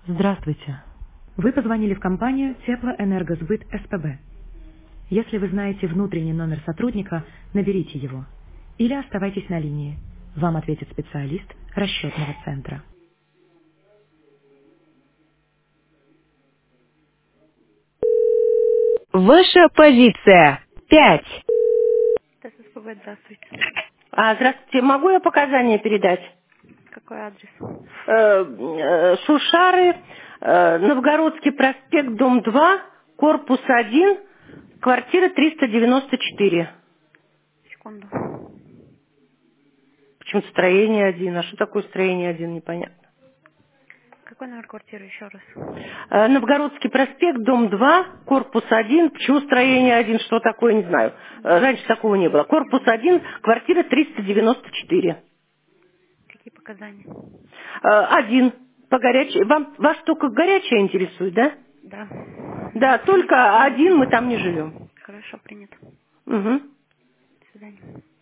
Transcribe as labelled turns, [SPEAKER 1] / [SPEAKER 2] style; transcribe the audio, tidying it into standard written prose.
[SPEAKER 1] Здравствуйте. Вы позвонили в компанию Теплоэнергосбыт СПБ. Если вы знаете внутренний номер сотрудника, наберите его. Или оставайтесь на линии. Вам ответит специалист расчетного центра.
[SPEAKER 2] Ваша позиция. 5.
[SPEAKER 3] ТССПБ, здравствуйте.
[SPEAKER 2] Здравствуйте. Могу я показания передать?
[SPEAKER 3] Какой адрес?
[SPEAKER 2] Шушары, Новгородский проспект, дом 2, корпус 1, квартира 394.
[SPEAKER 3] Секунду.
[SPEAKER 2] Почему строение 1? А что такое строение 1, непонятно.
[SPEAKER 3] Какой номер квартиры еще раз?
[SPEAKER 2] Новгородский проспект, дом 2, корпус 1. Почему строение 1? Что такое, не знаю. Раньше такого не было. Корпус 1, квартира 394.
[SPEAKER 3] Какие показания?
[SPEAKER 2] Один. По горячей. Вас только горячая интересует, да?
[SPEAKER 3] Да.
[SPEAKER 2] Да, только один, мы там не живем.
[SPEAKER 3] Хорошо, принято.
[SPEAKER 2] Угу.
[SPEAKER 3] До свидания.